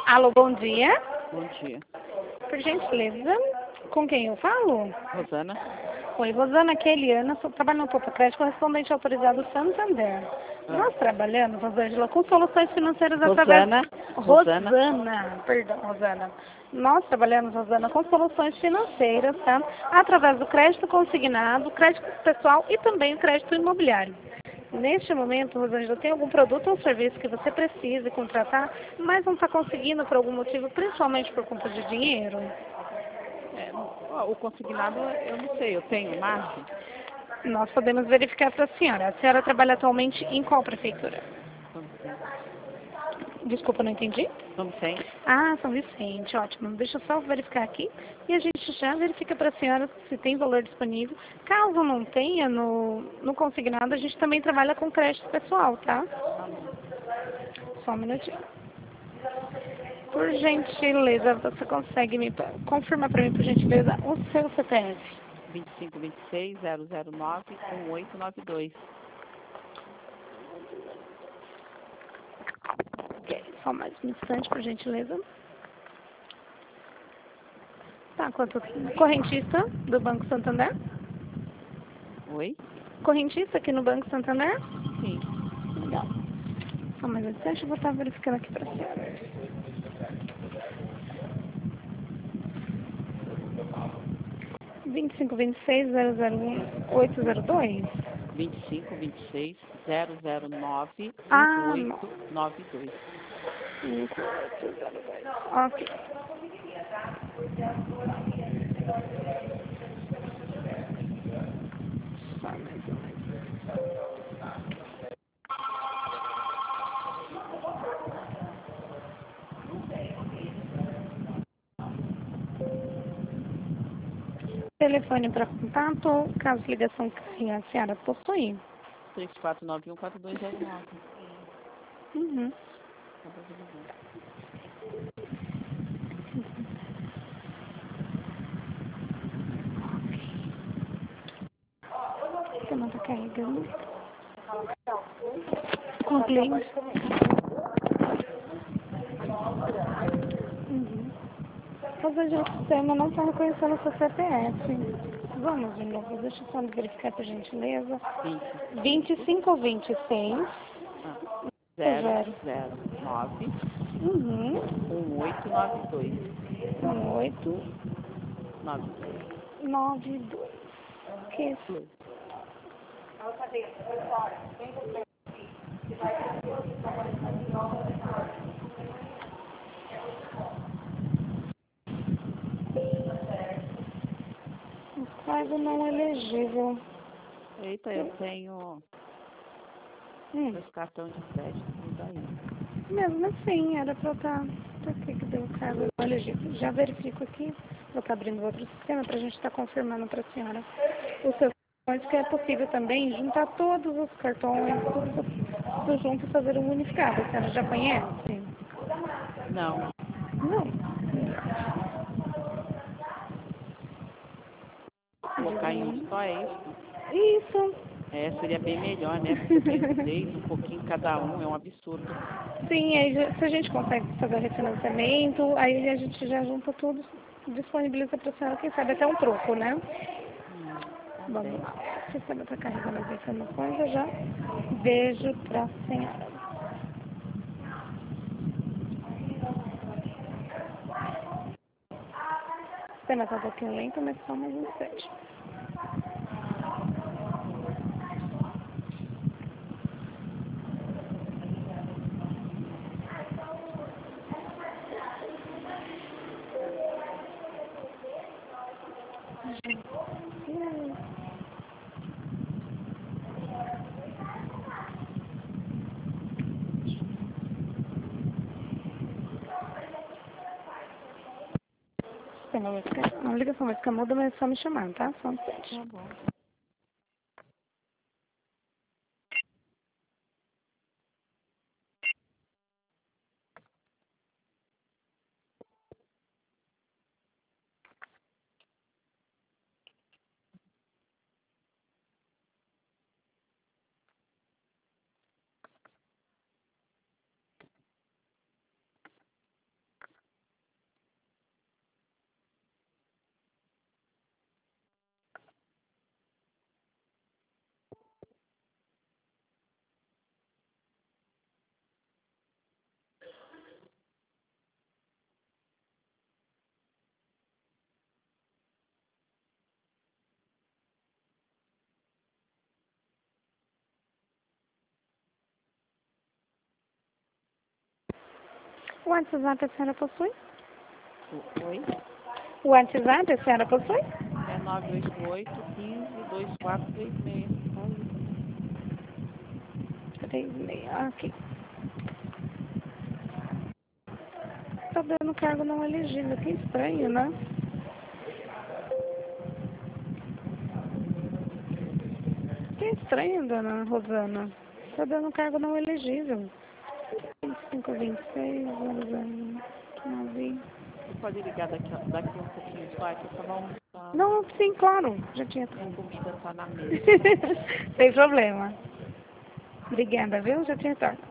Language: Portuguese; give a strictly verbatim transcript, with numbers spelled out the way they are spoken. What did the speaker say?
Alô, bom dia. Bom dia. Por gentileza, com quem eu falo? Rosana? Oi, Rosana, aqui é Eliana, sou, trabalho no Popo Crédito, correspondente autorizado Santander. Ah. Nós trabalhamos, Rosângela, com soluções financeiras através... Rosana? Rosana. Rosana? Perdão, Rosana. Nós trabalhamos, Rosana, com soluções financeiras, tá? Através do crédito consignado, crédito pessoal e também o crédito imobiliário. Neste momento, Rosângela, tem algum produto ou serviço que você precise contratar, mas não está conseguindo por algum motivo, principalmente por conta de dinheiro? É, ó, o consignado, eu não sei, eu tenho margem? Nós podemos verificar para a senhora. A senhora trabalha atualmente em qual prefeitura? São Vicente. Desculpa, não entendi. São Vicente? Ah, São Vicente, ótimo. Deixa eu só verificar aqui e a gente já verifica para a senhora se tem valor disponível. Caso não tenha no, no consignado, a gente também trabalha com crédito pessoal, tá? Tá bom. Só um minutinho. Por gentileza, você consegue me confirmar para mim, por gentileza, o seu C P F? vinte e cinco, vinte e seis, zero zero nove, um oito nove dois. Ok, só mais um instante, por gentileza. Tá, quanto correntista do Banco Santander? Oi? Correntista aqui no Banco Santander? Sim. Legal. Só mais um instante, eu vou estar verificando aqui para a senhora. vinte e cinco, vinte e seis, zero zero um, oito zero dois? vinte e cinco, vinte e seis, zero zero nove, um Ah, não. oito nove dois. cinco oito zero dois. Ok. Só mais um instante. Telefone para contato, caso ligação caia, a senhora possui? três quatro nove um, quatro dois zero nove. Uhum. Acabou de ligar. Você não está carregando? Com o cliente? Uhum. Mas hoje o sistema não está reconhecendo o seu C P F. Vamos de novo, deixa eu só verificar por gentileza. vinte vinte e e cinco. cinco, vinte e seis, Ah, zero zero. zero nove, Uhum. um oito nove dois. Um, oito, nove dois. nove, dois. Que Dois. quase não elegível. Eita, eu tenho Hum. meus cartões de crédito, tudo aí. Mesmo assim, era para eu estar... Por que que deu cargo não elegível? Já verifico aqui. Vou estar abrindo outro sistema para a gente estar confirmando para a senhora os seus cartões, que é possível também juntar todos os cartões, tudo, tudo junto e fazer um unificado. A senhora já conhece? Não, Não. colocar em um só é isso. Isso. É, seria bem melhor, né? Porque eu tenho seis, um pouquinho cada um, é um absurdo. Sim, aí já- se a gente consegue fazer o refinanciamento, aí a gente já junta tudo, disponibiliza para a senhora, quem sabe até um troco, né? Hum, tá Vamos bem. lá. O sistema está carregando as informações, eu já vejo para a senhora. O sistema está um pouquinho lento, mas só mais um instante. Hum. O sistema vai ficar... Não, a ligação vai ficar muda, mas é só me chamar, tá? Só um instante. Tá bom. O WhatsApp a senhora possui? Oi? O WhatsApp a senhora possui? É nove oito oito, quinze, vinte e quatro, trinta e seis. Só isso. três seis, ok. Tá dando cargo não elegível, que estranho, né? Que estranho, dona Rosana. Tá dando cargo não elegível. vinte e cinco, vinte e seis, zero zero nove. Você pode ligar daqui, a- daqui um pouquinho só, é que eu estava almoçando. Não, sim, claro. Já tinha. E a comida está na mesa. Sem problema. Obrigada, viu? Já tinha tarde.